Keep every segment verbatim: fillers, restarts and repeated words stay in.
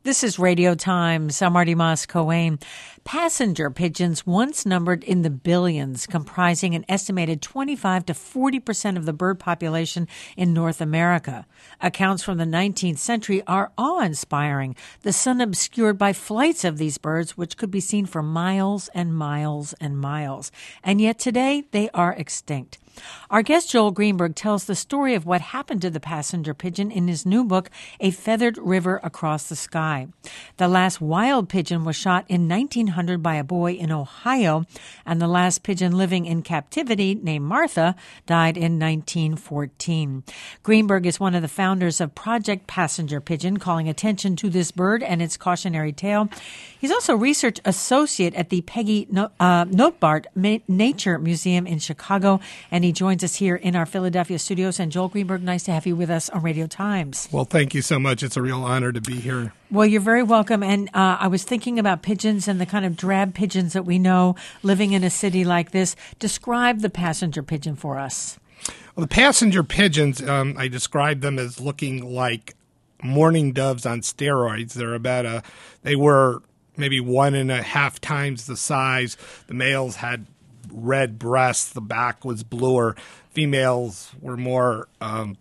This is Radio Times. I'm Marty Moss-Coane. Passenger pigeons once numbered in the billions, comprising an estimated twenty-five to forty percent of the bird population in North America. Accounts from the nineteenth century are awe-inspiring, the sun obscured by flights of these birds, which could be seen for miles and miles and miles. And yet today, they are extinct. Our guest Joel Greenberg tells the story of what happened to the passenger pigeon in his new book, A Feathered River Across the Sky. The last wild pigeon was shot in nineteen hundred by a boy in Ohio, and the last pigeon living in captivity, named Martha, died in nineteen fourteen. Greenberg is one of the founders of Project Passenger Pigeon, calling attention to this bird and its cautionary tale. He's also research associate at the Peggy no- uh, Notbart Ma- Nature Museum in Chicago, and he joins us here in our Philadelphia studios. And Joel Greenberg, nice to have you with us on Radio Times. Well, thank you so much. It's a real honor to be here. Well, you're very welcome. And uh, I was thinking about pigeons and the kind of drab pigeons that we know living in a city like this. Describe the passenger pigeon for us. Well, the passenger pigeons, um, I describe them as looking like mourning doves on steroids. They're about a, they were maybe one and a half times the size. The males had red breasts, the back was bluer. Females were more um,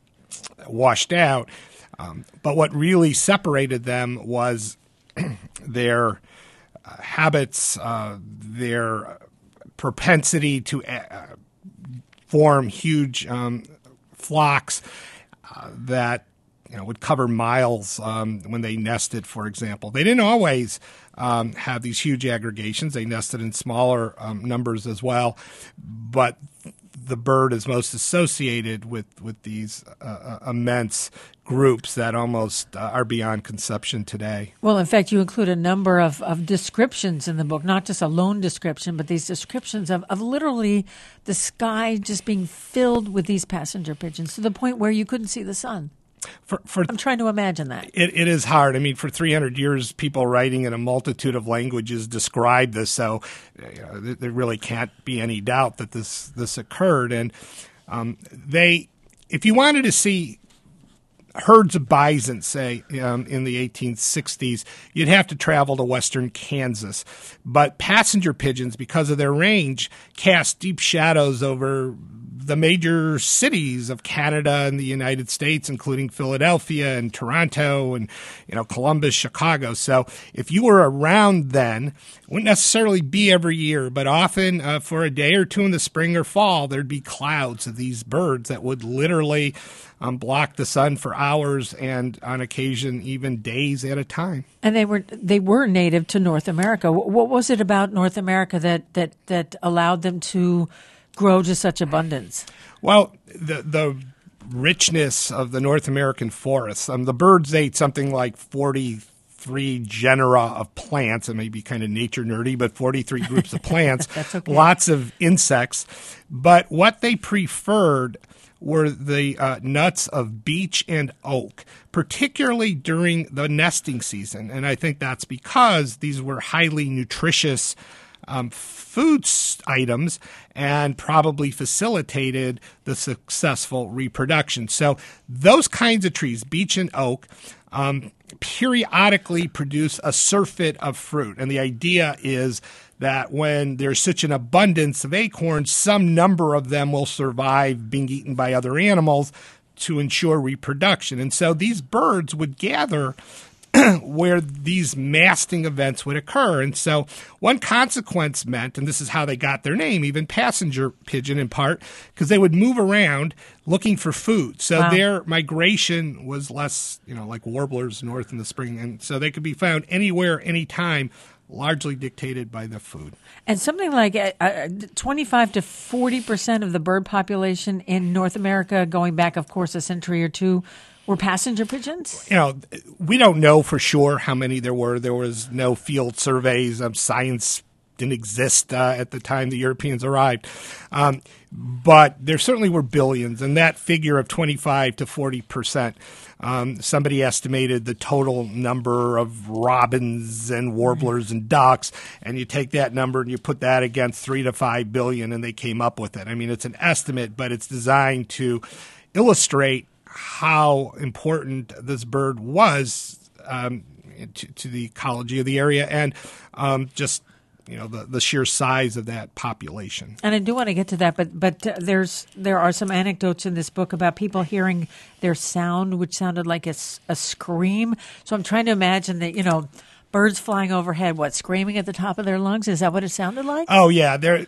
washed out. Um, but what really separated them was their uh, habits, uh, their propensity to uh, form huge um, flocks uh, that you know would cover miles um, when they nested, for example. They didn't always um, have these huge aggregations. They nested in smaller um, numbers as well, but the bird is most associated with, with these uh, immense groups that almost uh, are beyond conception today. Well, in fact, you include a number of, of descriptions in the book, not just a lone description, but these descriptions of, of literally the sky just being filled with these passenger pigeons to the point where you couldn't see the sun. For, for, I'm trying to imagine that. It, it is hard. I mean, for three hundred years, people writing in a multitude of languages described this, so you know, there really can't be any doubt that this this occurred. And um, they, if you wanted to see herds of bison, say, um, in the eighteen sixties, you'd have to travel to western Kansas. But passenger pigeons, because of their range, cast deep shadows over the major cities of Canada and the United States, including Philadelphia and Toronto and, you know, Columbus, Chicago. So if you were around then, it wouldn't necessarily be every year, but often uh, for a day or two in the spring or fall, there'd be clouds of these birds that would literally um, block the sun for hours and on occasion even days at a time. And they were they were native to North America. What was it about North America that that, that allowed them to grow to such abundance? Well, the the richness of the North American forests. Um, the birds ate something like forty-three genera of plants. It may be kind of nature nerdy, but forty-three groups of plants. That's okay. Lots of insects. But what they preferred were the uh, nuts of beech and oak, particularly during the nesting season. And I think that's because these were highly nutritious Um, food items and probably facilitated the successful reproduction. So those kinds of trees, beech and oak, um, periodically produce a surfeit of fruit. And the idea is that when there's such an abundance of acorns, some number of them will survive being eaten by other animals to ensure reproduction. And so these birds would gather where these masting events would occur. And so one consequence meant, and this is how they got their name, even passenger pigeon in part, because they would move around looking for food. So wow. Their migration was less, you know, like warblers north in the spring. And so they could be found anywhere, anytime, largely dictated by the food. And something like uh, twenty-five to forty percent of the bird population in North America, going back, of course, a century or two, were passenger pigeons? You know, we don't know for sure how many there were. There was no field surveys. Um, science didn't exist uh, at the time the Europeans arrived. Um, but there certainly were billions, and that figure of twenty-five to forty percent. Um, somebody estimated the total number of robins and warblers and ducks, and you take that number and you put that against three to five billion, and they came up with it. I mean, it's an estimate, but it's designed to illustrate how important this bird was um, to, to the ecology of the area and um, just you know the, the sheer size of that population. And I do want to get to that, but but uh, there's there are some anecdotes in this book about people hearing their sound, which sounded like a, s- a scream. So I'm trying to imagine that, you know, birds flying overhead, what, screaming at the top of their lungs? Is that what it sounded like? Oh yeah, there.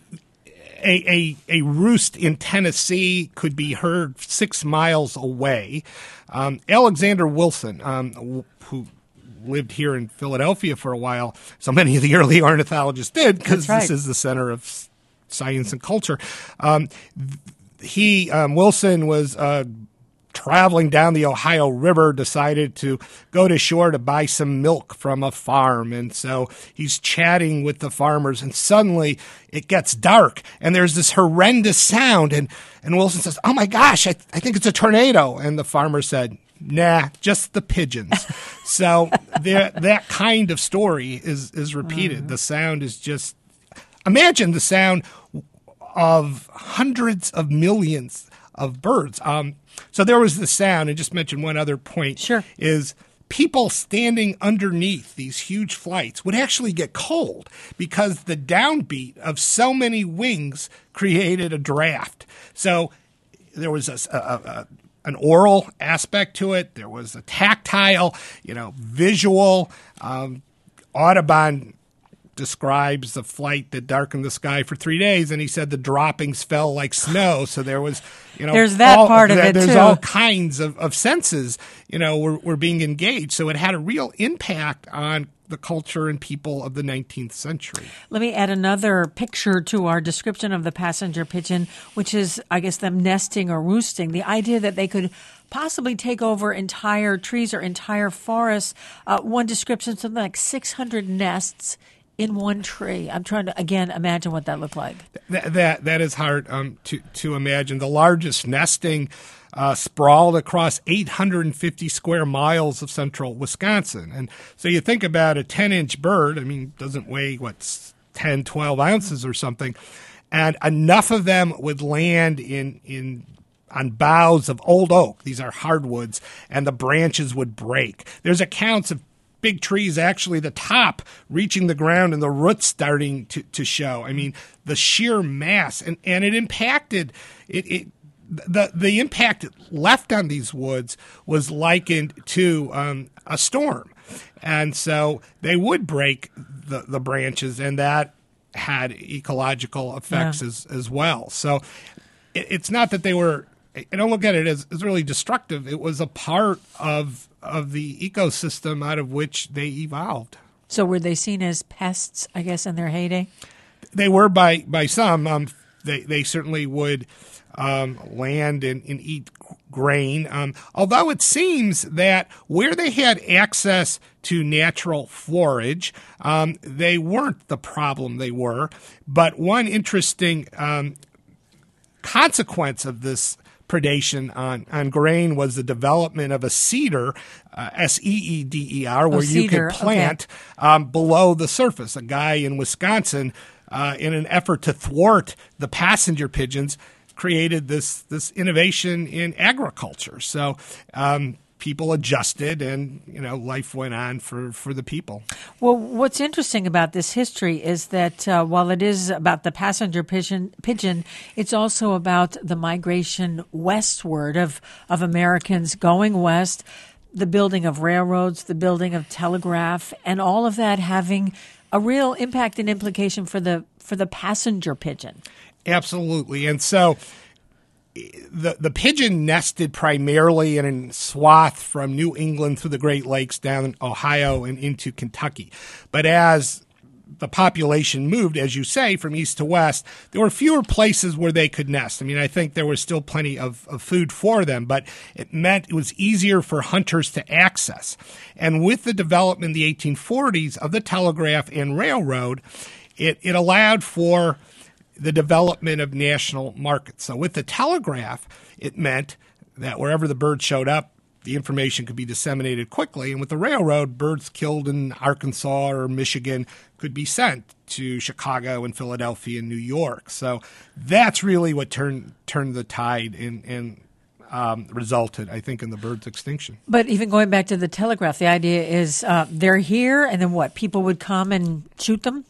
A, a a roost in Tennessee could be heard six miles away. Um, Alexander Wilson, um, who lived here in Philadelphia for a while, so many of the early ornithologists did, because right. this is the center of science and culture. Um, he um, Wilson was uh, traveling down the Ohio River, decided to go to shore to buy some milk from a farm. And so he's chatting with the farmers, and suddenly it gets dark, and there's this horrendous sound. And, and Wilson says, "Oh my gosh, I, I think it's a tornado." And the farmer said, "Nah, just the pigeons." So there, that kind of story is, is repeated. Mm-hmm. The sound is just, imagine the sound of hundreds of millions of birds. Um, so there was the sound, and just mention one other point. Sure. Is people standing underneath these huge flights would actually get cold because the downbeat of so many wings created a draft. So there was a, a, a an oral aspect to it. There was a tactile, you know, visual. Um, Audubon describes the flight that darkened the sky for three days, and he said the droppings fell like snow. So there was, you know, there's that all, part of there, it there's too. all kinds of, of senses, you know, were, were being engaged. So it had a real impact on the culture and people of the nineteenth century. Let me add another picture to our description of the passenger pigeon, which is, I guess, them nesting or roosting. The idea that they could possibly take over entire trees or entire forests. Uh, one description, something like six hundred nests in one tree. I'm trying to, again, imagine what that looked like. That that, that is hard um, to, to imagine. The largest nesting uh, sprawled across eight hundred fifty square miles of central Wisconsin. And so you think about a ten-inch bird, I mean, doesn't weigh, what, ten, twelve ounces or something, and enough of them would land in in on boughs of old oak. These are hardwoods, and the branches would break. There's accounts of big trees, actually the top reaching the ground and the roots starting to, to show. I mean, the sheer mass, and, and it impacted it, it. The the impact it left on these woods was likened to um, a storm, and so they would break the, the branches, and that had ecological effects yeah. as as well. So it, it's not that they were. I don't look at it as, as really destructive. It was a part of of the ecosystem out of which they evolved. So were they seen as pests, I guess, in their heyday? They were by by some. Um, they they certainly would um, land and, and eat grain. Um, although it seems that where they had access to natural forage, um, they weren't the problem they were. But one interesting um, consequence of this predation on, on grain was the development of a seeder, uh, S E E D E R, where oh, you cedar. could plant okay. um, below the surface. A guy in Wisconsin, uh, in an effort to thwart the passenger pigeons, created this this innovation in agriculture. So um, people adjusted, and you know life went on for, for the people. Well, what's interesting about this history is that uh, while it is about the passenger pigeon, pigeon, it's also about the migration westward of, of Americans going west, the building of railroads, the building of telegraph, and all of that having a real impact and implication for the for the passenger pigeon. Absolutely. And so the the pigeon nested primarily in a swath from New England through the Great Lakes down in Ohio and into Kentucky. But as the population moved, as you say, from east to west, there were fewer places where they could nest. I mean, I think there was still plenty of, of food for them, but it meant it was easier for hunters to access. And with the development in the eighteen forties of the telegraph and railroad, it, it allowed for the development of national markets. So with the telegraph, it meant that wherever the bird showed up, the information could be disseminated quickly. And with the railroad, birds killed in Arkansas or Michigan could be sent to Chicago and Philadelphia and New York. So that's really what turned turned the tide in, in um, resulted, I think, in the bird's extinction. But even going back to the telegraph, the idea is uh, they're here, and then what? People would come and shoot them?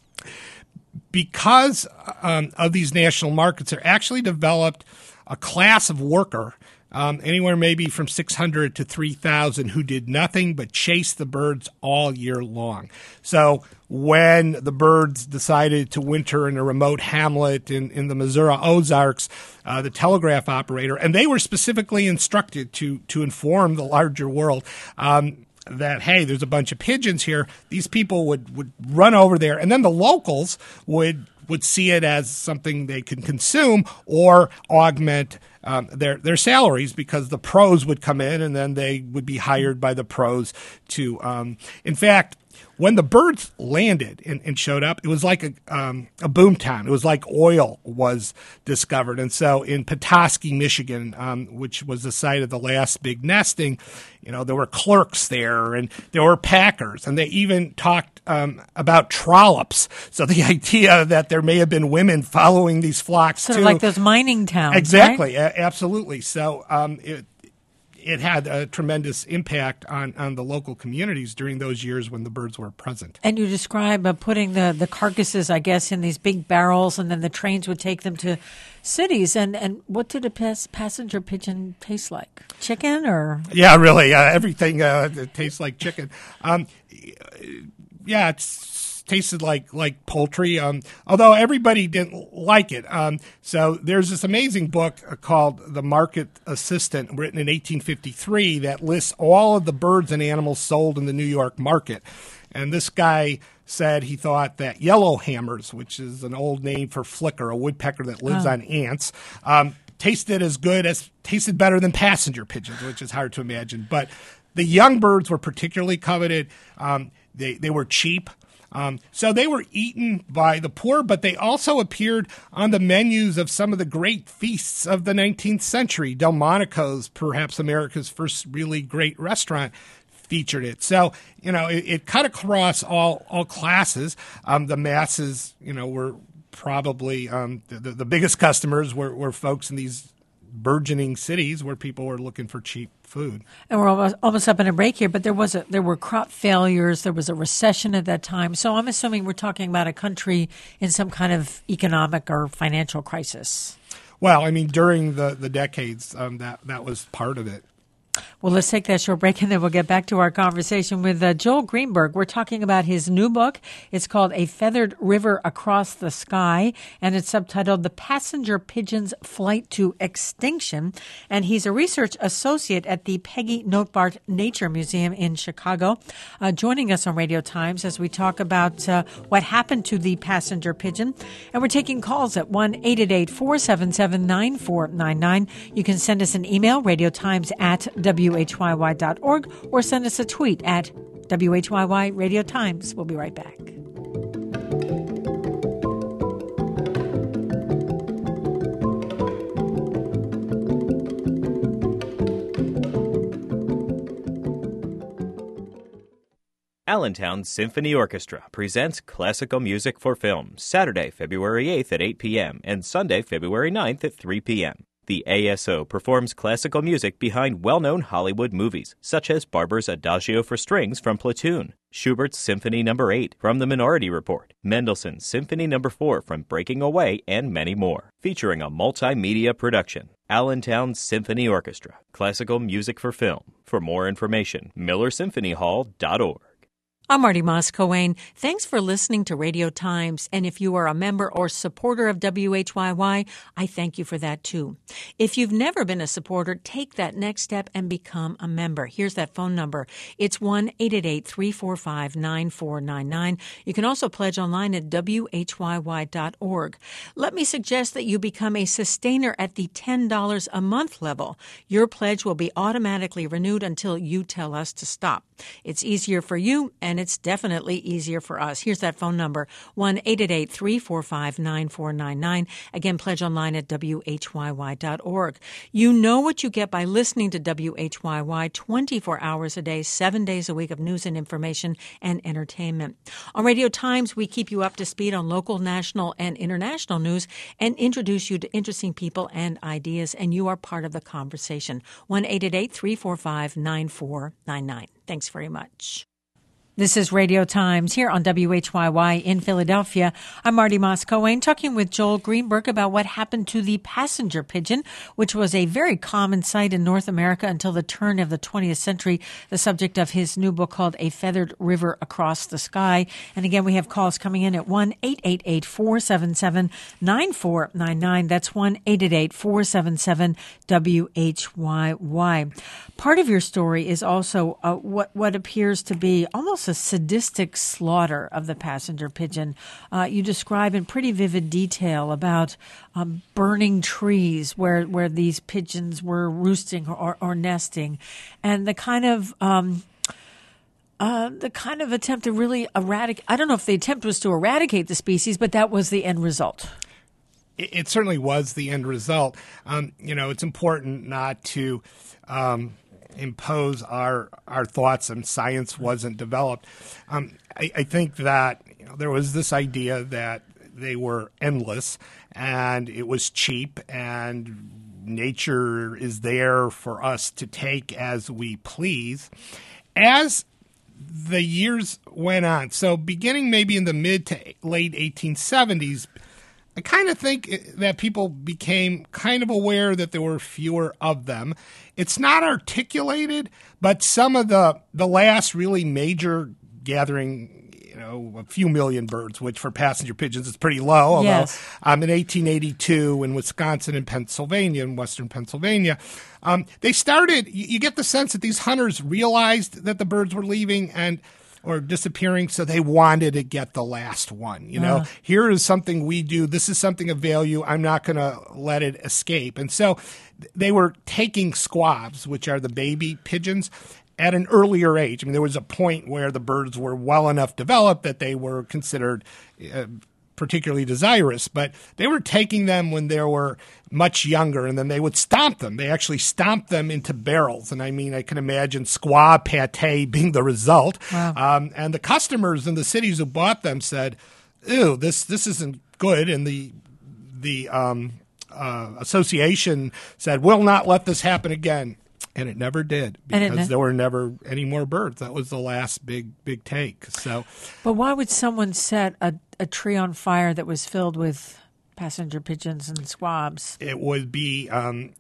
Because um, of these national markets, they're actually developed a class of worker, um, anywhere maybe from six hundred to three thousand, who did nothing but chase the birds all year long. So when the birds decided to winter in a remote hamlet in, in the Missouri Ozarks, uh, the telegraph operator, and they were specifically instructed to, to inform the larger world, um, that, hey, there's a bunch of pigeons here. These people would, would run over there, and then the locals would would see it as something they can consume or augment um, their their salaries, because the pros would come in and then they would be hired by the pros to, um, in fact, when the birds landed and, and showed up, it was like a, um, a boom town. It was like oil was discovered. And so in Petoskey, Michigan, um, which was the site of the last big nesting, you know, there were clerks there and there were packers, and they even talked um, about trollops. So the idea that there may have been women following these flocks sort too. of like those mining towns. Exactly, right? a- absolutely. So um, it it had a tremendous impact on, on the local communities during those years when the birds were present. And you describe uh, putting the, the carcasses, I guess, in these big barrels, and then the trains would take them to cities. And, and what did a pas- passenger pigeon taste like? Chicken or? Yeah, really. Uh, everything uh, tastes like chicken. Um, yeah, it's tasted like like poultry, um, although everybody didn't like it. Um, so there's this amazing book called The Market Assistant, written in eighteen fifty-three, that lists all of the birds and animals sold in the New York market. And this guy said he thought that yellowhammers, which is an old name for flicker, a woodpecker that lives oh. on ants, um, tasted as good as tasted better than passenger pigeons, which is hard to imagine. But the young birds were particularly coveted. Um, they they were cheap. Um, so they were eaten by the poor, but they also appeared on the menus of some of the great feasts of the nineteenth century. Delmonico's, perhaps America's first really great restaurant, featured it. So, you know, it, it cut across all all classes. Um, the masses, you know, were probably um, the, the biggest customers were, were folks in these burgeoning cities where people were looking for cheap food. And we're almost, almost up in a break here, but there was a, there were crop failures. There was a recession at that time. So I'm assuming we're talking about a country in some kind of economic or financial crisis. Well, I mean, during the, the decades, um, that, that was part of it. Well, let's take that short break, and then we'll get back to our conversation with uh, Joel Greenberg. We're talking about his new book. It's called A Feathered River Across the Sky, and it's subtitled The Passenger Pigeon's Flight to Extinction. And he's a research associate at the Peggy Notebart Nature Museum in Chicago, uh, joining us on Radio Times as we talk about uh, what happened to the passenger pigeon. And we're taking calls at one eight eight eight, four seven seven, nine four nine nine. You can send us an email, radiotimes at W H Y Y dot org, or send us a tweet at W H Y Y Radio Times. We'll be right back. Allentown Symphony Orchestra presents Classical Music for Film, Saturday, February eighth at eight p.m. and Sunday, February ninth at three p.m. The A S O performs classical music behind well-known Hollywood movies, such as Barber's Adagio for Strings from Platoon, Schubert's Symphony Number eight from The Minority Report, Mendelssohn's Symphony Number four from Breaking Away, and many more, featuring a multimedia production. Allentown Symphony Orchestra, classical music for film. For more information, miller symphony hall dot org. I'm Marty Moss Coane. Thanks for listening to Radio Times. And if you are a member or supporter of W H Y Y, I thank you for that too. If you've never been a supporter, take that next step and become a member. Here's that phone number. It's one eight eight eight, three four five, nine four nine nine. You can also pledge online at W H Y Y dot org. Let me suggest that you become a sustainer at the ten dollars a month level. Your pledge will be automatically renewed until you tell us to stop. It's easier for you, and and it's definitely easier for us. Here's that phone number, one eight eight eight, three four five, nine four nine nine. Again, pledge online at W H Y Y dot org. You know what you get by listening to W H Y Y twenty-four hours a day, seven days a week of news and information and entertainment. On Radio Times, we keep you up to speed on local, national, and international news and introduce you to interesting people and ideas, and you are part of the conversation. one eight eight eight, three four five, nine four nine nine. Thanks very much. This is Radio Times here on W H Y Y in Philadelphia. I'm Marty Moss-Coane talking with Joel Greenberg about what happened to the passenger pigeon, which was a very common sight in North America until the turn of the twentieth century, the subject of his new book called A Feathered River Across the Sky. And again, we have calls coming in at one eight eight eight, four seven seven, nine four nine nine. That's one eight eight eight, four seven seven, W H Y Y. Part of your story is also uh, what, what appears to be almost a sadistic slaughter of the passenger pigeon. Uh, you describe in pretty vivid detail about um, burning trees where where these pigeons were roosting or, or nesting, and the kind of um, uh, the kind of attempt to really eradicate. I don't know if the attempt was to eradicate the species, but that was the end result. It, it certainly was the end result. Um, you know, it's important not to Um, impose our our thoughts, and science wasn't developed. Um, I, I think that you know, there was this idea that they were endless and it was cheap and nature is there for us to take as we please. As the years went on, so beginning maybe in the mid to late eighteen seventies, I kind of think that people became kind of aware that there were fewer of them. It's not articulated, but some of the the last really major gathering, you know, a few million birds, which for passenger pigeons is pretty low. Although Yes. um, in eighteen eighty-two in Wisconsin and Pennsylvania, in western Pennsylvania, um, they started, you, you get the sense that these hunters realized that the birds were leaving and or disappearing, so they wanted to get the last one. You know, Uh. here is something we do. This is something of value. I'm not going to let it escape. And so they were taking squabs, which are the baby pigeons, at an earlier age. I mean, there was a point where the birds were well enough developed that they were considered uh, particularly desirous, but they were taking them when they were much younger, and then they would stomp them. They actually stomped them into barrels, and I mean, I can imagine squaw pate being the result. Wow. Um, and the customers in the cities who bought them said, "Ew, this this isn't good," and the the um, uh, association said, "We'll not let this happen again." And it never did, And it because ne- there were never any more birds. That was the last big, big take. So, But why would someone set a, a tree on fire that was filled with passenger pigeons and squabs? it would be um,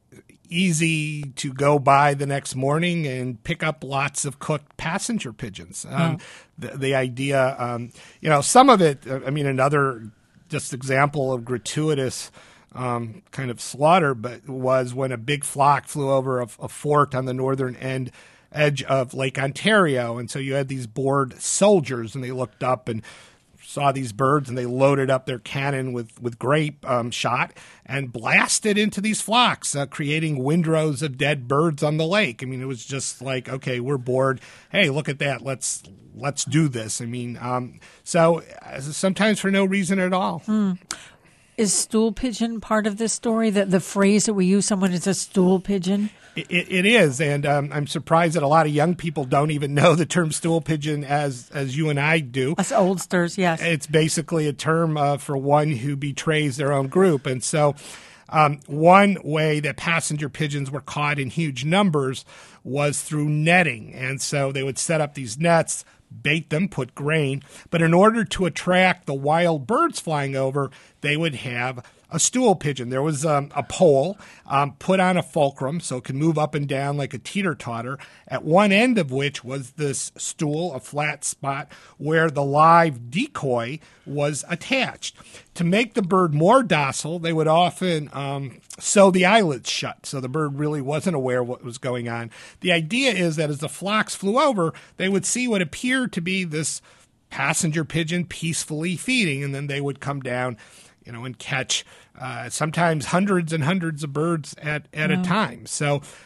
easy to go by the next morning and pick up lots of cooked passenger pigeons. Um, Oh. the, the idea, um, you know, some of it, I mean, another just example of gratuitous um, kind of slaughter, but was when a big flock flew over a, a fort on the northern end edge of Lake Ontario. And so you had these bored soldiers, and they looked up and saw these birds, and they loaded up their cannon with, with grape um, shot and blasted into these flocks, uh, creating windrows of dead birds on the lake. I mean, it was just like, okay, we're bored. Hey, look at that. Let's let's do this. I mean, um, so uh, sometimes for no reason at all. Hmm. Is stool pigeon part of this story? That the phrase that we use, someone is a stool pigeon? It, it is, and um, I'm surprised that a lot of young people don't even know the term stool pigeon as as you and I do. Us oldsters, yes. It's basically a term uh, for one who betrays their own group. And so um, one way that passenger pigeons were caught in huge numbers was through netting. And so they would set up these nets, bait them, put grain. But in order to attract the wild birds flying over, they would have a stool pigeon. There was um, a pole um, put on a fulcrum so it could move up and down like a teeter-totter, at one end of which was this stool, a flat spot, where the live decoy was attached. To make the bird more docile, they would often um, sew the eyelids shut so the bird really wasn't aware of what was going on. The idea is that as the flocks flew over, they would see what appeared to be this passenger pigeon peacefully feeding, and then they would come down, you know, and catch uh, sometimes hundreds and hundreds of birds at, at Wow. a time. So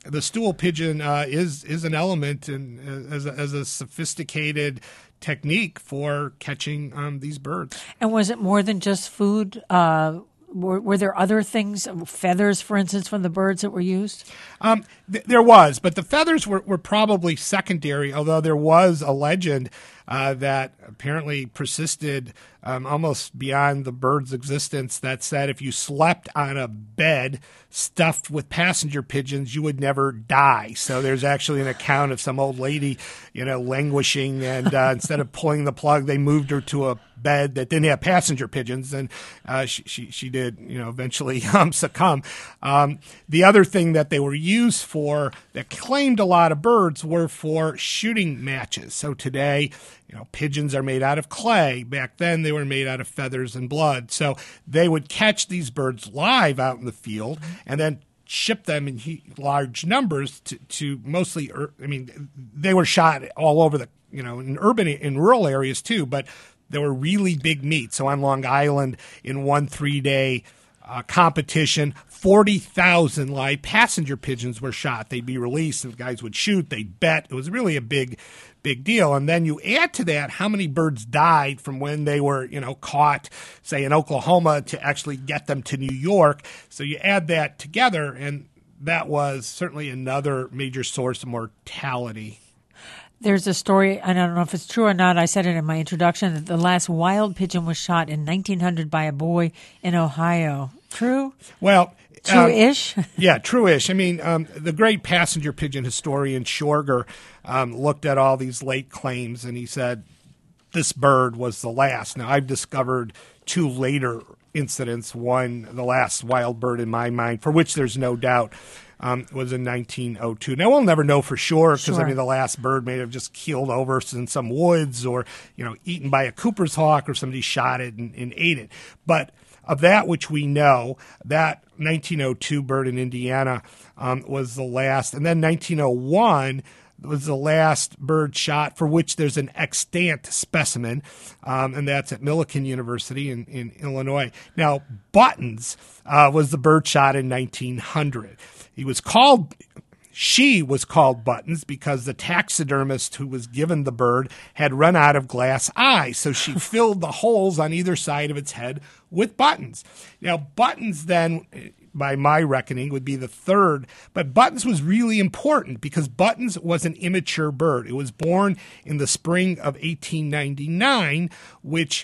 the stool pigeon uh, is is an element in, uh, as, a, as a sophisticated technique for catching um, these birds. And was it more than just food? Uh, were, were there other things, feathers, for instance, from the birds that were used? Um, th- there was, but the feathers were, were probably secondary, although there was a legend uh, that apparently persisted um, almost beyond the bird's existence that said if you slept on a bed stuffed with passenger pigeons, you would never die. So there's actually an account of some old lady, you know, languishing, and uh, instead of pulling the plug, they moved her to a bed that didn't have passenger pigeons, and uh, she, she she did, you know, eventually um, succumb. Um, the other thing that they were used for that claimed a lot of birds were for shooting matches. So today, you know, pigeons are made out of clay. Back then, they were made out of feathers and blood. So they would catch these birds live out in the field and then ship them in he- large numbers to, to mostly, ur- I mean, they were shot all over the, you know, in urban, in rural areas too, but there were really big meets. So on Long Island, in one three-day uh, competition, forty thousand live passenger pigeons were shot. They'd be released, and the guys would shoot. They'd bet. It was really a big, big deal. And then you add to that how many birds died from when they were, you know, caught, say, in Oklahoma to actually get them to New York. So you add that together, and that was certainly another major source of mortality. There's a story, and I don't know if it's true or not, I said it in my introduction, that the last wild pigeon was shot in nineteen hundred by a boy in Ohio. True? Well, True-ish? Um, yeah, true-ish. I mean, um, the great passenger pigeon historian Schorger um, looked at all these late claims, and he said this bird was the last. Now, I've discovered two later incidents. One, the last wild bird in my mind, for which there's no doubt, Um, was in nineteen oh two. Now, we'll never know for sure because, Sure. I mean, the last bird may have just keeled over in some woods or, you know, eaten by a Cooper's hawk or somebody shot it and, and ate it. But of that which we know, that nineteen oh two bird in Indiana um, was the last. And then nineteen oh one was the last bird shot for which there's an extant specimen, um, and that's at Millikan University in, in Illinois. Now, Buttons uh, was the bird shot in nineteen hundred. He was called, she was called Buttons because the taxidermist who was given the bird had run out of glass eyes, so she filled the holes on either side of its head with buttons. Now, Buttons then, by my reckoning, would be the third, but Buttons was really important because Buttons was an immature bird. It was born in the spring of eighteen ninety-nine, which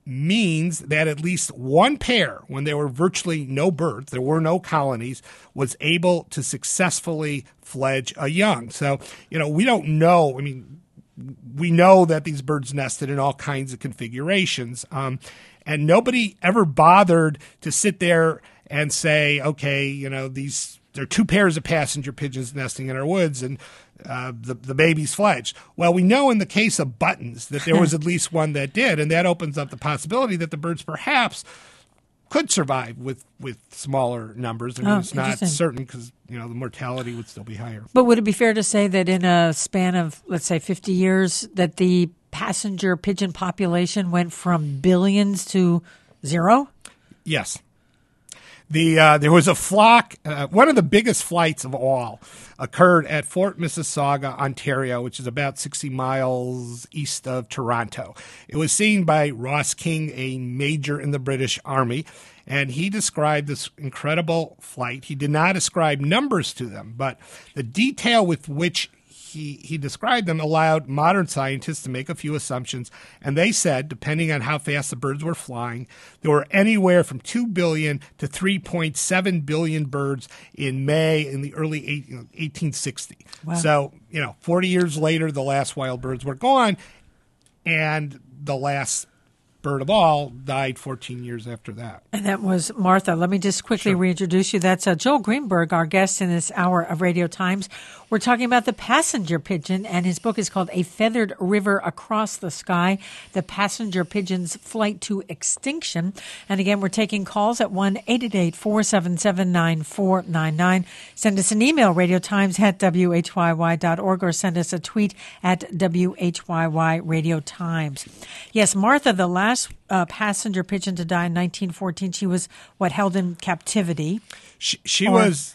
means that at least one pair, when there were virtually no birds, there were no colonies, was able to successfully fledge a young. So, you know, we don't know. I mean, we know that these birds nested in all kinds of configurations, um, and nobody ever bothered to sit there and say, okay, you know, these there are two pairs of passenger pigeons nesting in our woods, and uh, the the babies fledged. Well, we know in the case of Buttons that there was at least one that did, and that opens up the possibility that the birds perhaps could survive with, with smaller numbers. I mean, Oh, it's not interesting. certain because, you know, the mortality would still be higher. But would it be fair to say that in a span of, let's say, fifty years, that the passenger pigeon population went from billions to zero? Yes. The uh, there was a flock. Uh, one of the biggest flights of all occurred at Fort Mississauga, Ontario, which is about sixty miles east of Toronto. It was seen by Ross King, a major in the British Army, and he described this incredible flight. He did not ascribe numbers to them, but the detail with which He, he described them allowed modern scientists to make a few assumptions, and they said, depending on how fast the birds were flying, there were anywhere from two billion to three point seven billion birds in May in the early eight, you know, eighteen sixty. Wow. So, you know, forty years later, the last wild birds were gone, and the last bird of all died fourteen years after that. And that was Martha. Let me just quickly Sure. reintroduce you. That's uh, Joel Greenberg, our guest in this hour of Radio Times. We're talking about the passenger pigeon, and his book is called A Feathered River Across the Sky, The Passenger Pigeon's Flight to Extinction. And again, we're taking calls at one eight eight eight, four seven seven, nine four nine nine. Send us an email, radiotimes at W H Y Y dot org, or send us a tweet at W H Y Y Radio Times. Yes, Martha, the last uh, passenger pigeon to die in nineteen fourteen, she was, what, held in captivity? She, she Or- was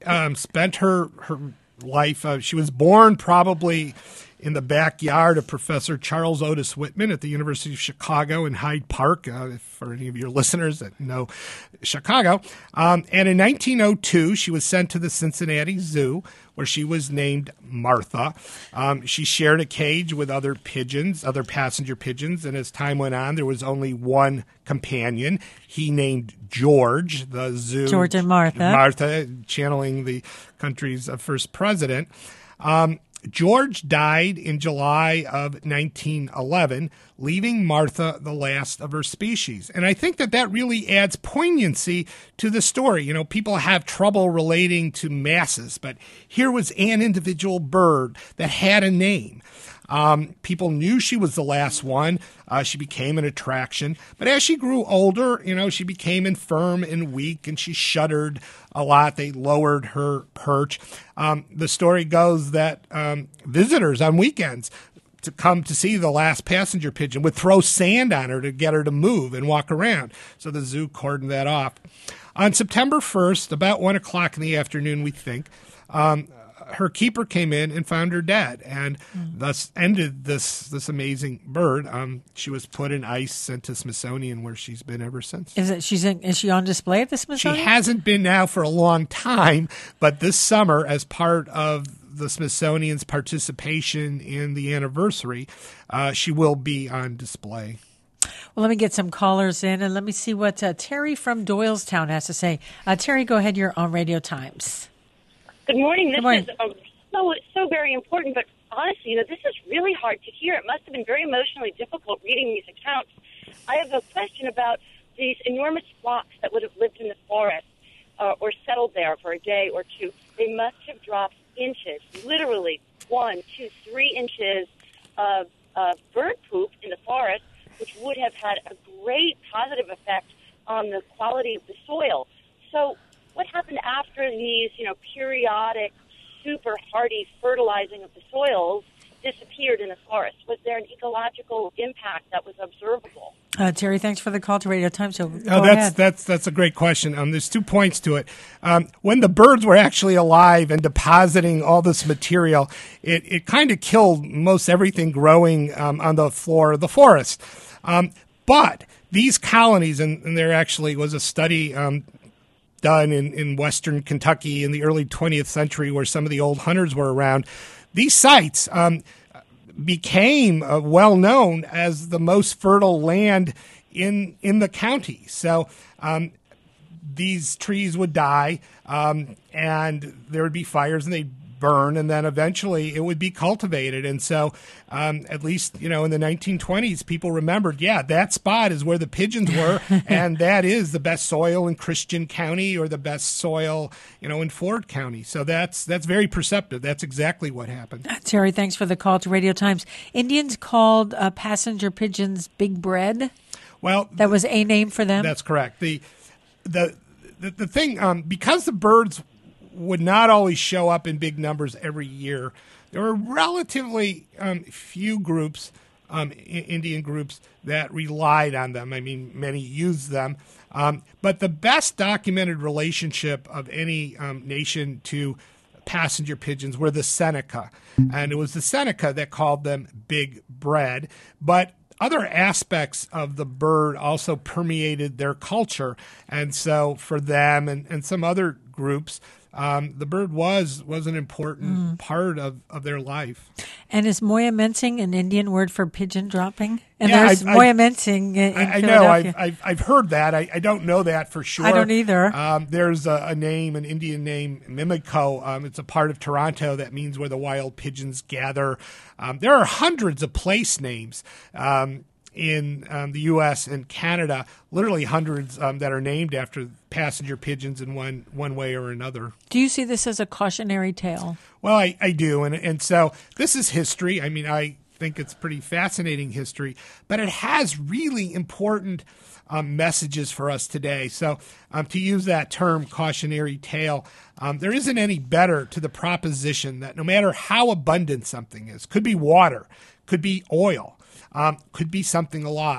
um, spent her her life. Uh, she was born probably in the backyard of Professor Charles Otis Whitman at the University of Chicago in Hyde Park, uh, for any of your listeners that know Chicago. Um, and in nineteen oh two, she was sent to the Cincinnati Zoo, where she was named Martha. Um, she shared a cage with other pigeons, other passenger pigeons, and as time went on, there was only one companion. He named George, the zoo. George and Martha. Martha, channeling the country's uh, first president. Um, George died in July of nineteen eleven, leaving Martha the last of her species. And I think that that really adds poignancy to the story. You know, people have trouble relating to masses, but here was an individual bird that had a name. Um, people knew she was the last one. Uh, she became an attraction. But as she grew older, you know, she became infirm and weak, and she shuddered a lot. They lowered her perch. Um, the story goes that um, visitors on weekends to come to see the last passenger pigeon would throw sand on her to get her to move and walk around. So the zoo cordoned that off. On September first, about one o'clock in the afternoon, we think, um, her keeper came in and found her dead, and mm. thus ended this this amazing bird. Um, she was put in ice, sent to Smithsonian, where she's been ever since. Is it? She's in, is she on display at the Smithsonian? She hasn't been now for a long time, but this summer, as part of the Smithsonian's participation in the anniversary, uh, she will be on display. Well, let me get some callers in, and let me see what uh, Terry from Doylestown has to say. Uh, Terry, go ahead. You're on Radio Times. Good morning. This Good morning. is um, so so very important, but honestly, you know, this is really hard to hear. It must have been very emotionally difficult reading these accounts. I have a question about these enormous flocks that would have lived in the forest uh, or settled there for a day or two. They must have dropped inches, literally one, two, three inches of uh, bird poop in the forest, which would have had a great positive effect on the quality of the soil. So what happened after these, you know, periodic, super hardy fertilizing of the soils disappeared in the forest? Was there an ecological impact that was observable? Uh, Terry, thanks for the call to Radio Times. So go oh, that's ahead. that's that's a great question. Um, there's two points to it. Um, when the birds were actually alive and depositing all this material, it it kind of killed most everything growing um, on the floor of the forest. Um, but these colonies, and, and there actually was a study Um, done in, in western Kentucky in the early twentieth century where some of the old hunters were around. These sites um, became uh, well known as the most fertile land in in the county. So um, these trees would die um, and there would be fires and they'd burn, and then eventually it would be cultivated. And so um, at least, you know, in the nineteen twenties, people remembered, yeah, that spot is where the pigeons were, and that is the best soil in Christian County or the best soil, you know, in Ford County. So that's that's very perceptive. That's exactly what happened. Terry, thanks for the call to Radio Times. Indians called uh, passenger pigeons big bread. Well, that was a name for them? That's correct. The the the, the thing, um, because the birds would not always show up in big numbers every year, there were relatively um, few groups, um, I- Indian groups, that relied on them. I mean, many used them. Um, but the best documented relationship of any um, nation to passenger pigeons were the Seneca. And it was the Seneca that called them big bread. But other aspects of the bird also permeated their culture. And so for them and, and some other groups, Um, the bird was was an important mm. part of, of their life. And is moyamenting an Indian word for pigeon dropping? And yeah, there's I've, moyamenting in, in I, I Philadelphia. know. I've, I've, I've heard that. I, I don't know that for sure. I don't either. Um, there's a, a name, an Indian name, Mimico. Um, it's a part of Toronto that means where the wild pigeons gather. Um, there are hundreds of place names um, in um, the U S and Canada, literally hundreds um, that are named after passenger pigeons in one one way or another. Do you see this as a cautionary tale? Well, I, I do. And, and so this is history. I mean, I think it's pretty fascinating history, but it has really important um, messages for us today. So um, to use that term, cautionary tale, um, there isn't any better to the proposition that no matter how abundant something is, could be water, could be oil, Um, could be something alive.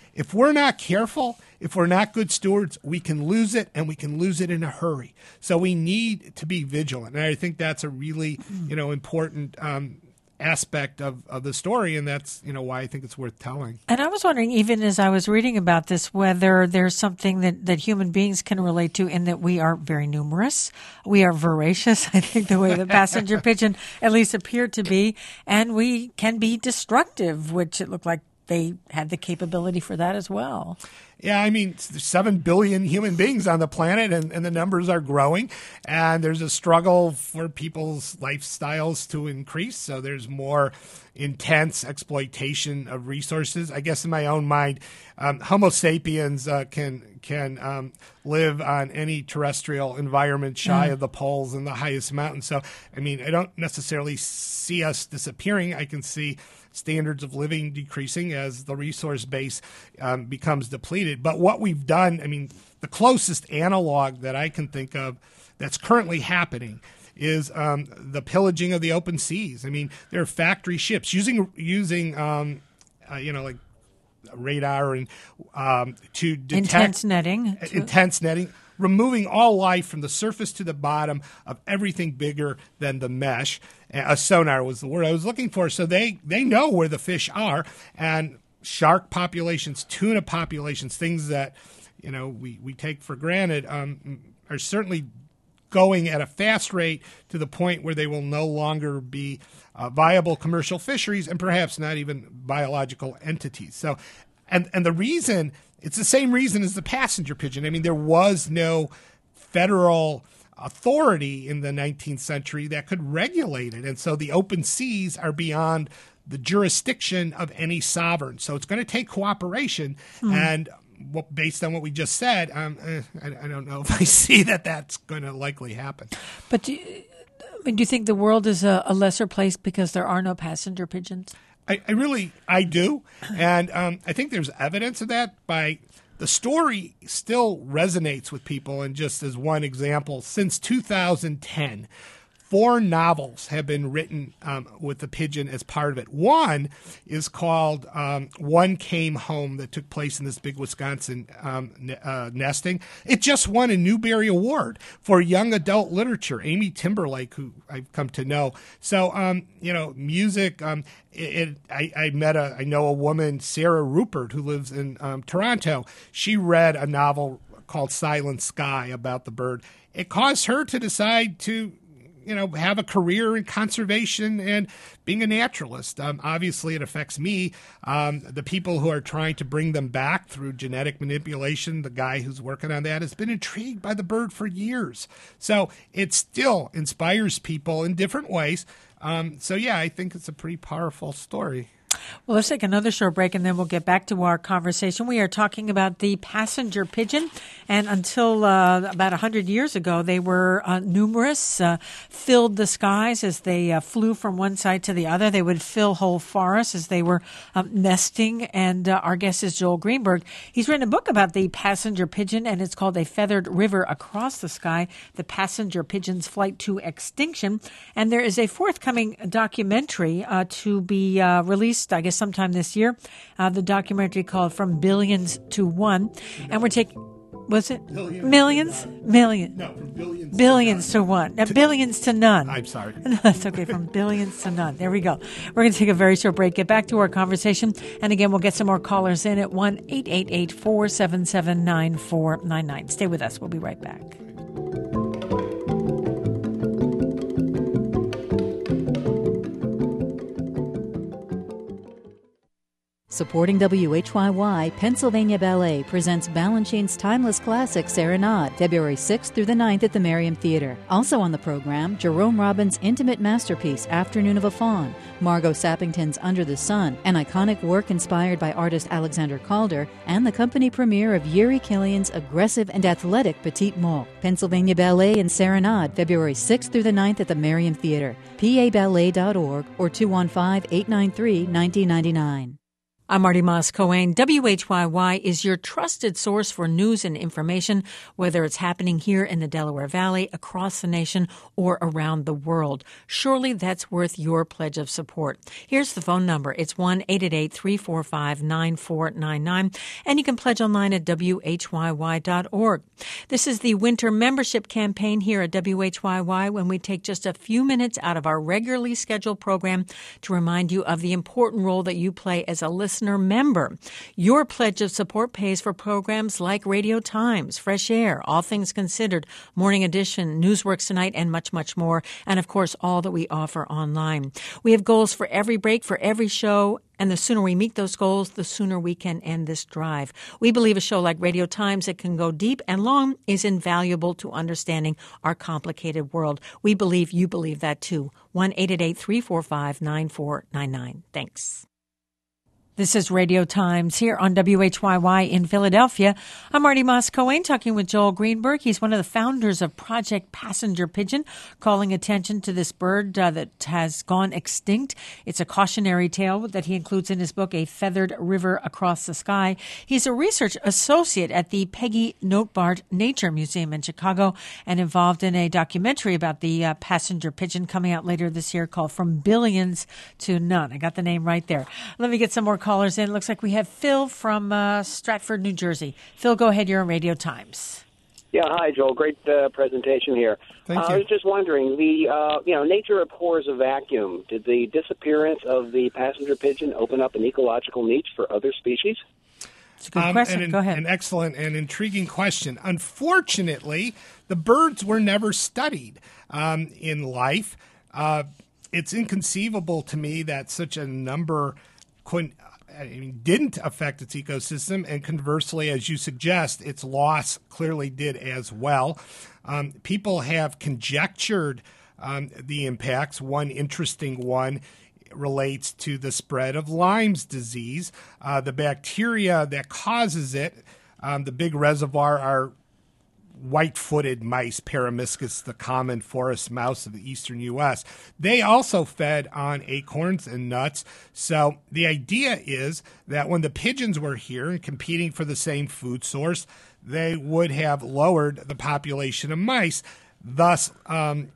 if we're not careful, if we're not good stewards, we can lose it, and we can lose it in a hurry. So we need to be vigilant. And I think that's a really, you know, important um, aspect of, of the story, and that's, you know, why I think it's worth telling. And I was wondering, even as I was reading about this, whether there's something that, that human beings can relate to in that we are very numerous, we are voracious, I think the way the passenger pigeon at least appeared to be, and we can be destructive, which it looked like they had the capability for that as well. Yeah, I mean, there's seven billion human beings on the planet, and, and the numbers are growing, and there's a struggle for people's lifestyles to increase, so there's more intense exploitation of resources. I guess in my own mind, um, Homo sapiens uh, can can um, live on any terrestrial environment shy mm. of the poles and the highest mountains. So, I mean, I don't necessarily see us disappearing. I can see standards of living decreasing as the resource base um, becomes depleted. But what we've done, I mean, the closest analog that I can think of that's currently happening is um, the pillaging of the open seas. I mean, there are factory ships using, using um, uh, you know, like radar and um, to detect intense netting, intense netting, removing all life from the surface to the bottom of everything bigger than the mesh. A sonar was the word I was looking for. So they, they know where the fish are, and shark populations, tuna populations, things that, you know, we, we take for granted, um, are certainly going at a fast rate to the point where they will no longer be uh, viable commercial fisheries and perhaps not even biological entities. So, and, and the reason, it's the same reason as the passenger pigeon. I mean, there was no federal authority in the nineteenth century that could regulate it. And so the open seas are beyond the jurisdiction of any sovereign. So it's going to take cooperation. Hmm. And based on what we just said, um, eh, I, I don't know if I see that that's going to likely happen. But do you, I mean, do you think the world is a, a lesser place because there are no passenger pigeons? I, I really, I do. And um, I think there's evidence of that. By the story still resonates with people. And just as one example, since two thousand ten, four novels have been written um, with the pigeon as part of it. One is called um, One Came Home, that took place in this big Wisconsin um, n- uh, nesting. It just won a Newbery Award for young adult literature. Amy Timberlake, who I've come to know. So, um, you know, music. Um, it, it, I, I met a, I know a woman, Sarah Rupert, who lives in um, Toronto. She read a novel called Silent Sky about the bird. It caused her to decide to, you know, have a career in conservation and being a naturalist. Um, obviously, it affects me. Um, the people who are trying to bring them back through genetic manipulation, the guy who's working on that has been intrigued by the bird for years. So it still inspires people in different ways. Um, so, yeah, I think it's a pretty powerful story. Well, let's take another short break, and then we'll get back to our conversation. We are talking about the passenger pigeon, and until uh, about one hundred years ago, they were uh, numerous, uh, filled the skies as they uh, flew from one side to the other. They would fill whole forests as they were um, nesting, and uh, our guest is Joel Greenberg. He's written a book about the passenger pigeon, and it's called A Feathered River Across the Sky, The Passenger Pigeon's Flight to Extinction. And there is a forthcoming documentary uh, to be uh, released, I guess, sometime this year. Uh, the documentary called From Billions to One. And we're taking, was it? Billions. Millions? Millions. No, from billions. Billions to, to one. Uh, to, billions to none. I'm sorry. No, that's okay. From billions to none. There we go. We're going to take a very short break, get back to our conversation. And again, we'll get some more callers in at one eight eight eight, four seven seven, nine four nine nine. Stay with us. We'll be right back. Supporting W H Y Y, Pennsylvania Ballet presents Balanchine's timeless classic Serenade, February sixth through the ninth at the Merriam Theater. Also on the program, Jerome Robbins' intimate masterpiece, Afternoon of a Faun, Margot Sappington's Under the Sun, an iconic work inspired by artist Alexander Calder, and the company premiere of Yuri Killian's aggressive and athletic Petite Mort. Pennsylvania Ballet and Serenade, February sixth through the ninth at the Merriam Theater. P A ballet dot org or two one five, eight nine three, one nine nine nine. I'm Marty Moss Cohen. W H Y Y is your trusted source for news and information, whether it's happening here in the Delaware Valley, across the nation, or around the world. Surely that's worth your pledge of support. Here's the phone number. It's one eight eight eight, three four five, nine four nine nine, and you can pledge online at W H Y Y dot org. This is the winter membership campaign here at W H Y Y, when we take just a few minutes out of our regularly scheduled program to remind you of the important role that you play as a listener member. Your pledge of support pays for programs like Radio Times, Fresh Air, All Things Considered, Morning Edition, Newsworks Tonight, and much, much more. And of course, all that we offer online. We have goals for every break, for every show. And the sooner we meet those goals, the sooner we can end this drive. We believe a show like Radio Times that can go deep and long is invaluable to understanding our complicated world. We believe you believe that too. one eight eight eight, three four five, nine four nine nine. Thanks. This is Radio Times here on W H Y Y in Philadelphia. I'm Marty Moss Cohen, talking with Joel Greenberg. He's one of the founders of Project Passenger Pigeon, calling attention to this bird uh, that has gone extinct. It's a cautionary tale that he includes in his book, A Feathered River Across the Sky. He's a research associate at the Peggy Notbart Nature Museum in Chicago and involved in a documentary about the uh, passenger pigeon coming out later this year called From Billions to None. I got the name right there. Let me get some more callers in. Looks like we have Phil from uh, Stratford, New Jersey. Phil, go ahead. You're on Radio Times. Yeah, hi, Joel. Great uh, presentation here. Thank uh, you. you. I was just wondering, the uh, you know, nature abhors a vacuum. Did the disappearance of the passenger pigeon open up an ecological niche for other species? It's a good Um, question. an, Go ahead. An excellent and intriguing question. Unfortunately, the birds were never studied um, in life. Uh, it's inconceivable to me that such a number couldn't, I mean, didn't affect its ecosystem, and conversely, as you suggest, its loss clearly did as well. Um, people have conjectured um, the impacts. One interesting one relates to the spread of Lyme's disease. Uh, the bacteria that causes it, um, the big reservoir are white-footed mice, Peromyscus, the common forest mouse of the eastern U S. They also fed on acorns and nuts. So the idea is that when the pigeons were here and competing for the same food source, they would have lowered the population of mice, thus um,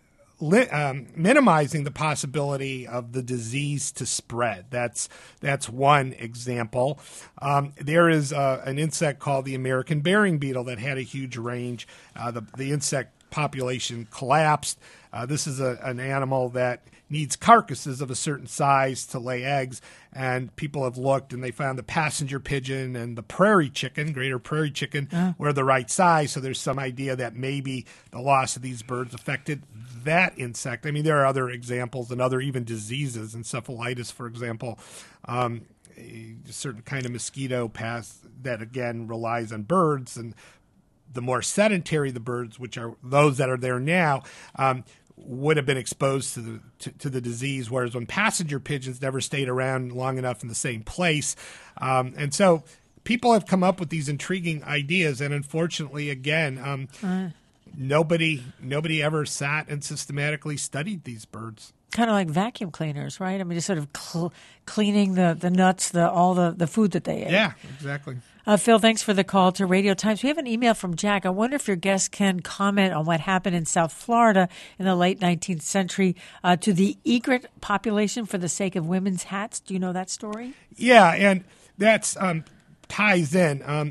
Li- um, minimizing the possibility of the disease to spread. That's that's one example. Um, there is uh, an insect called the American burying beetle that had a huge range. Uh, the, the insect population collapsed. Uh, this is a, an animal that needs carcasses of a certain size to lay eggs, and people have looked and they found the passenger pigeon and the prairie chicken, greater prairie chicken, uh. were the right size. So there's some idea that maybe the loss of these birds affected that insect. I mean, there are other examples and other even diseases, encephalitis, for example, um, a certain kind of mosquito pass that, again, relies on birds. And the more sedentary the birds, which are those that are there now, um, would have been exposed to the to, to the disease, whereas when passenger pigeons never stayed around long enough in the same place. Um, and so people have come up with these intriguing ideas, and unfortunately, again, um, uh. nobody nobody ever sat and systematically studied these birds. Kind of like vacuum cleaners, right? I mean, just sort of cl- cleaning the, the nuts, the all the, the food that they ate. Yeah, exactly. Uh, Phil, thanks for the call to Radio Times. We have an email from Jack. I wonder if your guest can comment on what happened in South Florida in the late nineteenth century uh, to the egret population for the sake of women's hats. Do you know that story? Yeah, and that's um, ties in. Um,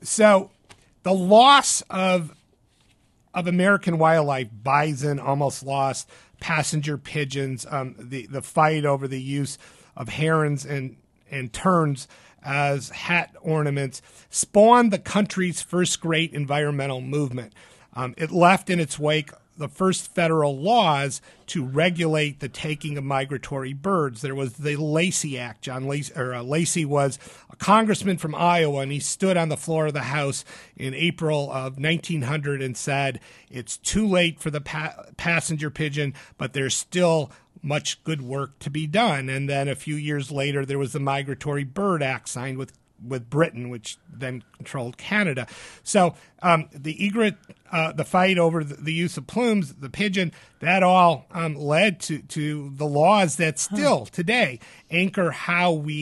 so the loss of of American wildlife, bison almost lost, passenger pigeons, um, the, the fight over the use of herons and, and terns as hat ornaments spawned the country's first great environmental movement. Um, it left in its wake the first federal laws to regulate the taking of migratory birds. There was the Lacey Act. John Lacey, or, uh, Lacey was a congressman from Iowa, and he stood on the floor of the House in April of nineteen hundred and said, it's too late for the pa- passenger pigeon, but there's still much good work to be done. And then a few years later, there was the Migratory Bird Act signed with with Britain, which then controlled Canada. So um, the egret, uh, the fight over the, the use of plumes, the pigeon, that all um, led to, to the laws that still today anchor how we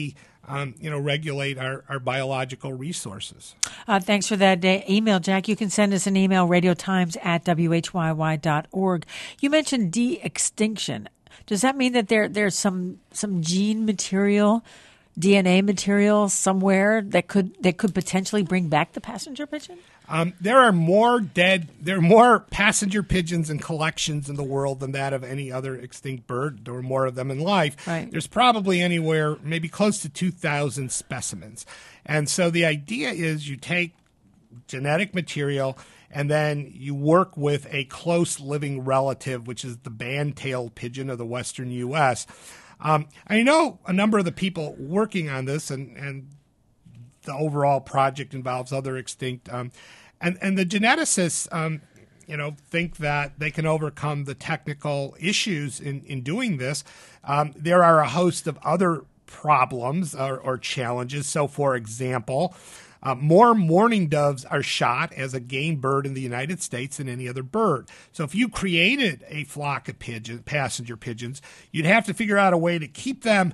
um, you know, regulate our, our biological resources. Uh, thanks for that uh, email, Jack. You can send us an email, radiotimes at w h y y dot org. You mentioned de-extinction. Does that mean that there there's some some gene material, D N A material somewhere that could that could potentially bring back the passenger pigeon? Um, there are more dead, there are more passenger pigeons in collections in the world than that of any other extinct bird. There were more of them in life. Right. There's probably anywhere, maybe close to two thousand specimens. And so the idea is you take genetic material and then you work with a close living relative, which is the band-tailed pigeon of the western U S. Um, I know a number of the people working on this, and, and the overall project involves other extinct um, And and the geneticists, um, you know, think that they can overcome the technical issues in, in doing this. Um, there are a host of other problems or, or challenges. So, for example, uh, more mourning doves are shot as a game bird in the United States than any other bird. So if you created a flock of pigeon, passenger pigeons, you'd have to figure out a way to keep them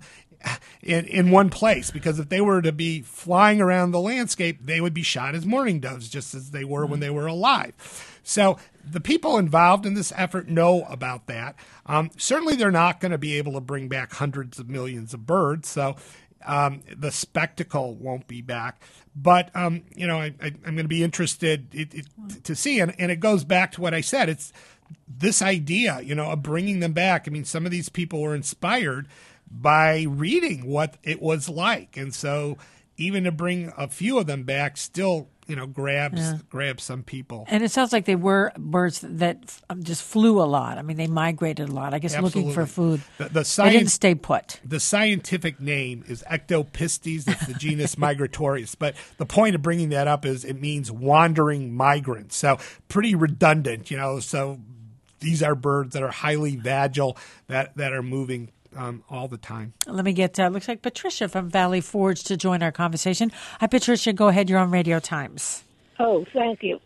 in in one place, because if they were to be flying around the landscape, they would be shot as mourning doves, just as they were when they were alive. So the people involved in this effort know about that. Um, certainly they're not going to be able to bring back hundreds of millions of birds, so um, the spectacle won't be back. But, um, you know, I, I, I'm going to be interested it, it, to see, and, and it goes back to what I said. It's this idea, you know, of bringing them back. I mean, some of these people were inspired by reading what it was like. And so even to bring a few of them back still, you know, grabs yeah. grabs some people. And it sounds like they were birds that just flew a lot. I mean, they migrated a lot, I guess, Absolutely. looking for food. The, the science, they didn't stay put. The scientific name is Ectopistes. It's the genus Migratorius. But the point of bringing that up is it means wandering migrants. So pretty redundant, you know. So these are birds that are highly vagile, that, that are moving Um, all the time. Let me get, uh, looks like Patricia from Valley Forge to join our conversation. Hi, Patricia. Go ahead. You're on Radio Times. Oh, thank you.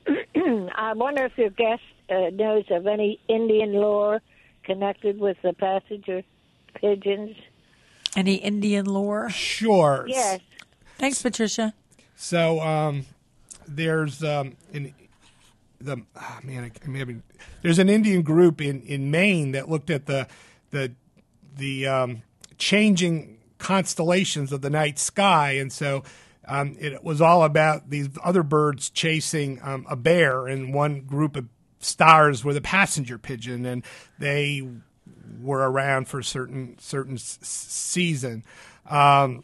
I wonder if your guest uh, knows of any Indian lore connected with the passenger pigeons. Any Indian lore? Sure. Yes. Thanks, Patricia. So um, there's um, an the oh man, I, I mean, there's an Indian group in, in Maine that looked at the the the um, changing constellations of the night sky. And so um, it was all about these other birds chasing um, a bear, and one group of stars were the passenger pigeon, and they were around for a certain, certain s- season. Um,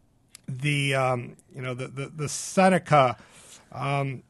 the, um, you know, the, the, the Seneca um,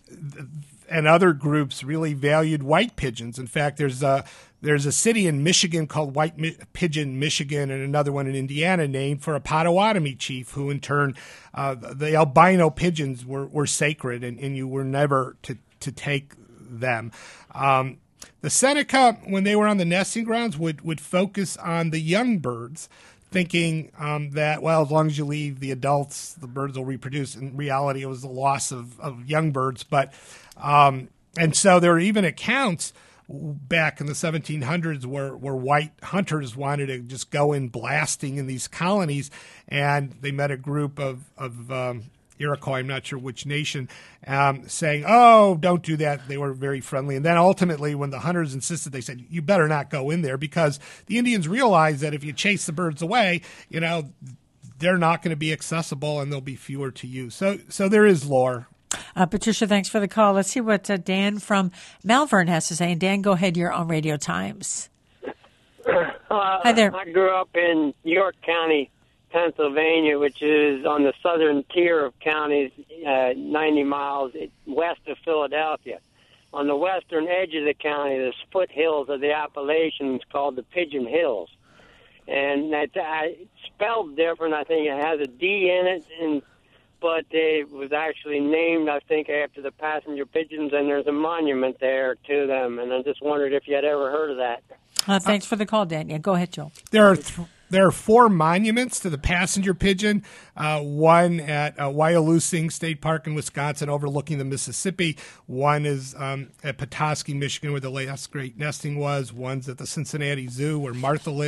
and other groups really valued white pigeons. In fact, there's a, There's a city in Michigan called White Mi- Pigeon, Michigan, and another one in Indiana named for a Potawatomi chief who, in turn, uh, the albino pigeons were, were sacred, and, and you were never to, to take them. Um, the Seneca, when they were on the nesting grounds, would, would focus on the young birds, thinking um, that, well, as long as you leave the adults, the birds will reproduce. In reality, it was the loss of, of young birds. But um, and so there were even accounts back in the seventeen hundreds where, where white hunters wanted to just go in blasting in these colonies, and they met a group of, of um, Iroquois, I'm not sure which nation, um, saying, oh, don't do that. They were very friendly. And then ultimately, when the hunters insisted, they said, you better not go in there, because the Indians realized that if you chase the birds away, you know, they're not going to be accessible and there'll be fewer to use. So, so there is lore. Uh, Patricia, thanks for the call. Let's see what uh, Dan from Malvern has to say. And Dan, go ahead. You're on Radio Times. Uh, Hi there. I grew up in York County, Pennsylvania, which is on the southern tier of counties, uh, ninety miles west of Philadelphia. On the western edge of the county, there's foothills of the Appalachians called the Pigeon Hills. And that, uh, it's spelled different. I think it has a D in it, and but it was actually named, I think, after the passenger pigeons, and there's a monument there to them. And I just wondered if you had ever heard of that. Uh, thanks for the call, Dan. Yeah, go ahead, Joel. There are th- there are four monuments to the passenger pigeon. Uh, one at uh, Wyalusing State Park in Wisconsin, overlooking the Mississippi. One is um, at Petoskey, Michigan, where the last great nesting was. One's at the Cincinnati Zoo, where Martha lived.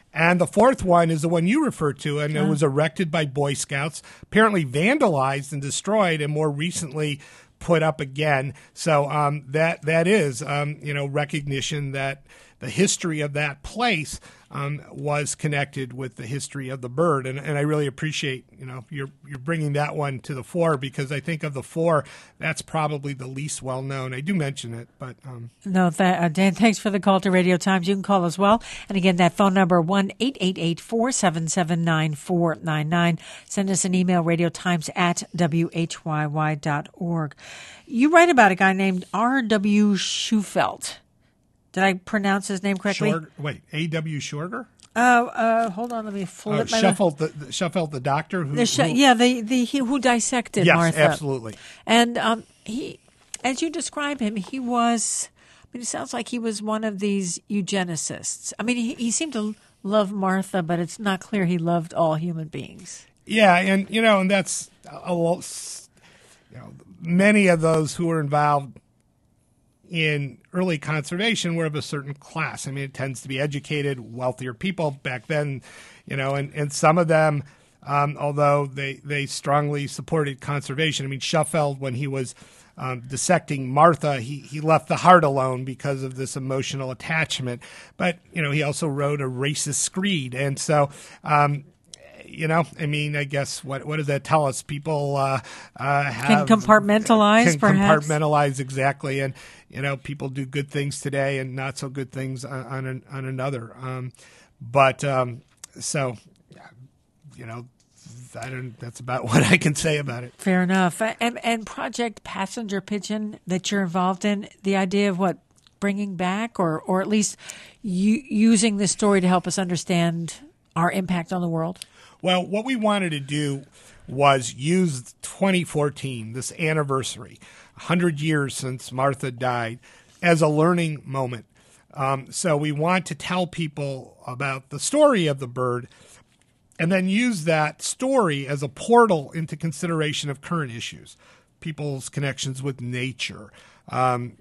And the fourth one is the one you referred to, and Huh. it was erected by Boy Scouts, apparently vandalized and destroyed, and more recently put up again. So um, that that is, um, you know, recognition that the history of that place um, was connected with the history of the bird, and and I really appreciate, you know, you're you're bringing that one to the fore, because I think of the four, that's probably the least well known. I do mention it, but um, No, th- uh, Dan, thanks for the call to Radio Times. You can call as well. And again, that phone number, one eight eight eight, four seven seven, nine four nine nine. Send us an email, radiotimes at w h y y dot org. You write about a guy named R W Shufelt. Did I pronounce his name correctly? Shorg- wait, A W Shorger? Uh, uh, hold on, let me Oh, flip my... Sheffield, the, the, Sheffield, the doctor who, The sh- who yeah, the, the he who dissected yes, Martha. absolutely. And um, he, as you describe him, he was. I mean, it sounds like he was one of these eugenicists. I mean, he, he seemed to love Martha, but it's not clear he loved all human beings. Yeah, and you know, and that's a, a, you know, many of those who were involved in early conservation were of a certain class. I mean, it tends to be educated, wealthier people back then, you know, and, and some of them, um, although they, they strongly supported conservation. I mean, Sheffield, when he was um, dissecting Martha, he, he left the heart alone because of this emotional attachment. But, you know, he also wrote a racist screed. And so, um, you know, I mean, I guess what what does that tell us? People uh, uh, have, Can compartmentalize, can perhaps? compartmentalize, exactly, and you know, people do good things today and not so good things on on, an, on another. Um, but um, so, you know, I don't. That's about what I can say about it. Fair enough. And, and Project Passenger Pigeon that you're involved in, the idea of what, bringing back, or or at least u- using this story to help us understand our impact on the world? Well, what we wanted to do was use twenty fourteen, this anniversary, one hundred years since Martha died, as a learning moment. Um, so we want to tell people about the story of the bird and then use that story as a portal into consideration of current issues, people's connections with nature, um,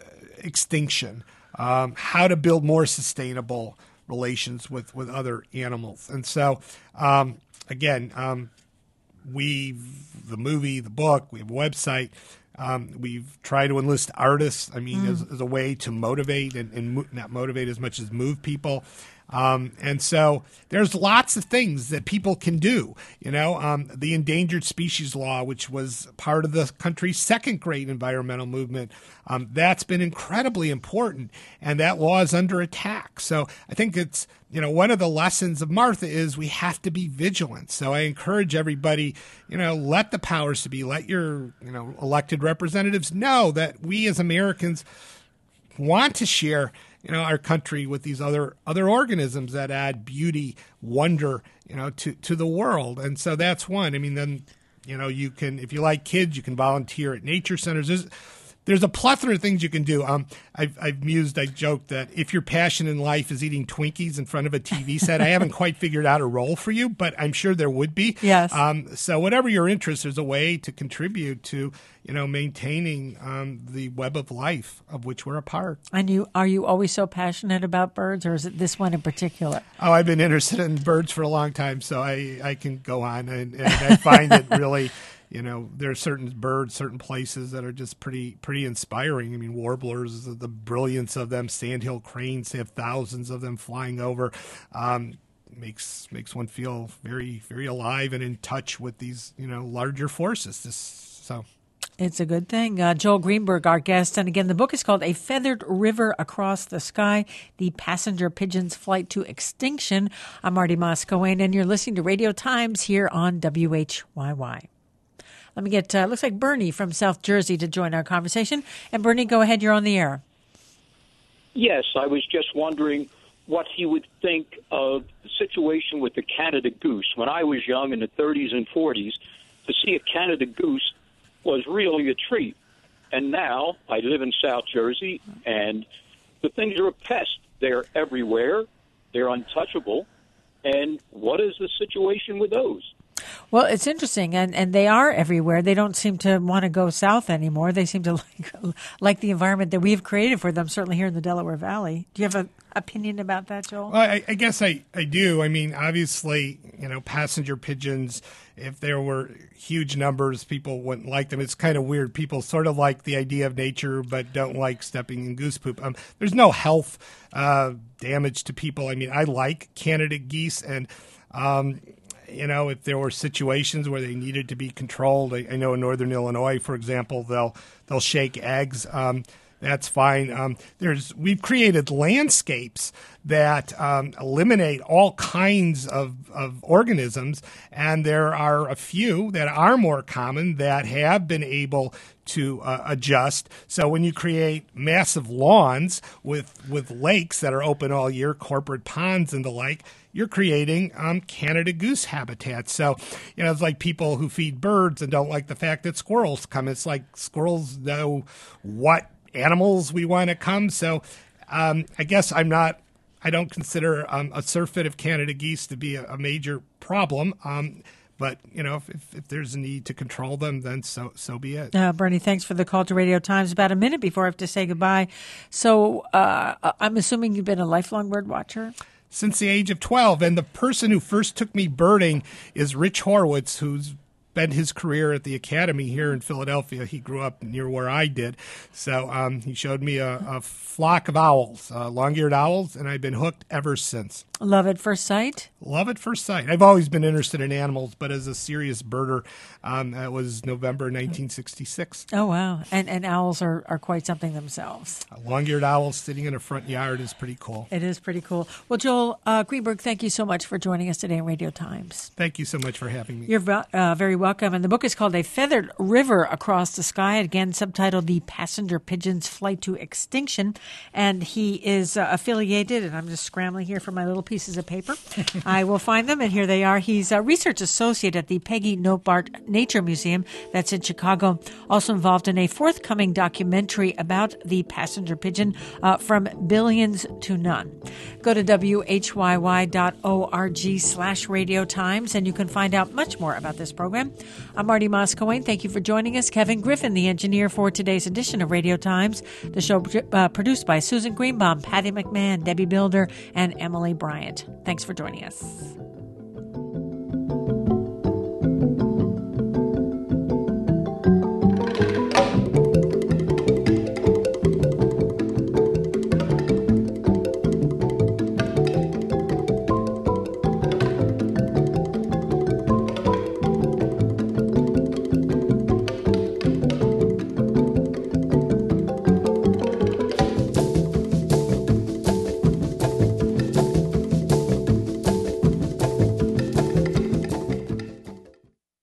extinction, um, how to build more sustainable relations with, with other animals. And so, um, again, um, we, the movie, the book, we have a website. Um, we've tried to enlist artists, I mean, mm. as, as a way to motivate and, and mo- not motivate as much as move people. Um, and so there's lots of things that people can do. You know, um, the endangered species law, which was part of the country's second great environmental movement, um, that's been incredibly important, and that law is under attack. So I think it's, you know, one of the lessons of Martha is we have to be vigilant. So I encourage everybody, you know, let the powers to be, let your, you know, elected representatives know that we as Americans want to share, you know, our country with these other other organisms that add beauty, wonder, you know, to, to the world. And so that's one. I mean, then, you know, you can, if you like kids, you can volunteer at nature centers. There's, there's a plethora of things you can do. Um, I've, I've mused, I joked that if your passion in life is eating Twinkies in front of a T V set, I haven't quite figured out a role for you, but I'm sure there would be. Yes. Um, so whatever your interest, there's a way to contribute to, you know, maintaining um, the web of life of which we're a part. And you are you always so passionate about birds, or is it this one in particular? Oh, I've been interested in birds for a long time, so I, I can go on, and, and I find it really, you know, there are certain birds, certain places that are just pretty pretty inspiring. I mean, warblers, the, the brilliance of them, sandhill cranes, they have thousands of them flying over. Um, makes makes one feel very, very alive and in touch with these, you know, larger forces. This, so... It's a good thing. Uh, Joel Greenberg, our guest. And again, the book is called A Feathered River Across the Sky, The Passenger Pigeon's Flight to Extinction. I'm Marty Moss-Coane, and you're listening to Radio Times here on W H Y Y. Let me get, uh, looks like Bernie from South Jersey to join our conversation. And Bernie, go ahead. You're on the air. Yes, I was just wondering what he would think of the situation with the Canada goose. When I was young in the thirties and forties, to see a Canada goose was really a treat. And now I live in South Jersey, and the things are a pest. They're everywhere. They're untouchable. And what is the situation with those? Well, it's interesting, and, and they are everywhere. They don't seem to want to go south anymore. They seem to like like the environment that we've created for them, certainly here in the Delaware Valley. Do you have a opinion about that, Joel? Well, I, I guess I, I do. I mean, obviously, you know, passenger pigeons, if there were huge numbers, people wouldn't like them. It's kind of weird. People sort of like the idea of nature but don't like stepping in goose poop. Um, there's no health uh, damage to people. I mean, I like Canada geese, and um, you know, if there were situations where they needed to be controlled, I, I know in northern Illinois, for example, they'll they'll shake eggs. Um, that's fine. Um, there's we've created landscapes that um, eliminate all kinds of, of organisms, and there are a few that are more common that have been able to uh, adjust. So when you create massive lawns with with lakes that are open all year, corporate ponds and the like, you're creating um, Canada goose habitat. So, you know, it's like people who feed birds and don't like the fact that squirrels come. It's like squirrels know what animals we want to come. So um, I guess I'm not, I don't consider um, a surfeit of Canada geese to be a, a major problem. Um, But, you know, if, if, if there's a need to control them, then so so be it. Uh, Bernie, thanks for the call to Radio Times. About a minute before I have to say goodbye. So uh, I'm assuming you've been a lifelong bird watcher? Since the age of twelve. And the person who first took me birding is Rich Horowitz, who's spent his career at the Academy here in Philadelphia. He grew up near where I did. So um, he showed me a, a flock of owls, uh, long-eared owls, and I've been hooked ever since. Love at first sight? Love at first sight. I've always been interested in animals, but as a serious birder, um, that was November nineteen sixty-six. Oh, wow. And and owls are, are quite something themselves. A long-eared owl sitting in a front yard is pretty cool. It is pretty cool. Well, Joel uh, Greenberg, thank you so much for joining us today on Radio Times. Thank you so much for having me. You're uh, very welcome. And the book is called A Feathered River Across the Sky, again subtitled The Passenger Pigeon's Flight to Extinction. And he is uh, affiliated, and I'm just scrambling here for my little pieces of paper. I will find them, and here they are. He's a research associate at the Peggy Notbart Nature Museum that's in Chicago, also involved in a forthcoming documentary about the passenger pigeon, uh, From Billions to None. Go to W H Y Y dot org slash Radio Times, and you can find out much more about this program. I'm Marty Moss-Coane. Thank you for joining us. Kevin Griffin, the engineer for today's edition of Radio Times. The show uh, produced by Susan Greenbaum, Patty McMahon, Debbie Builder, and Emily Bryant. Thanks for joining us.